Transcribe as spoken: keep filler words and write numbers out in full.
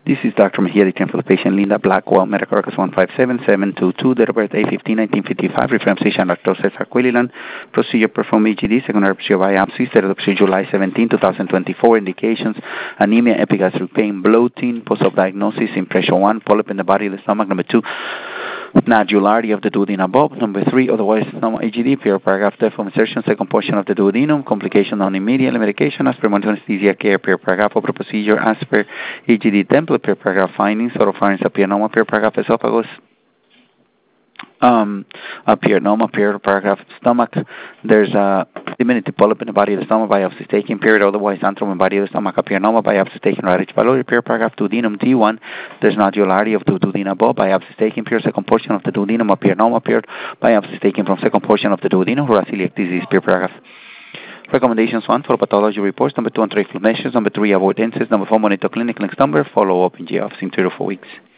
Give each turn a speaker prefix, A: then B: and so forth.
A: This is Doctor Mejia, the for the patient Linda Blackwell, medical records one five seven seven two two, date of birth eight fifteen nineteen fifty-five, reference physician Doctor Cesar Quillilan, procedure performed E G D, secondary procedure biopsy, date of procedure July seventeenth two thousand twenty-four, indications, anemia, epigastric pain, bloating, post-op diagnosis, impression one, polyp in the body of the stomach, number two, nodularity of the duodenum above, number three, otherwise normal E G D, pure paragraph death from insertion, second portion of the duodenum, complication on immediate medication, as per monitor anesthesia care, pure paragraph over procedure, as per E G D template, pure paragraph findings, oropharynx appear normal, pure paragraph esophagus, um, appear normal, pure paragraph stomach, there's a diminutive polyp in the body of the stomach, biopsy taken, period, otherwise antrum in body of the stomach appear normal, biopsy taken, right H. pylori, pure paragraph duodenum T one, there's nodularity of the duodenum above, biopsy taken, pure second portion of the duodenum appear normal, pure biopsy taken from second portion of the duodenum, raciliac disease, pure paragraph. Recommendations: one, for pathology reports, number two, anti-inflammations, number three, avoid incidents, number four, monitor clinical number, follow up in G office in three to four weeks.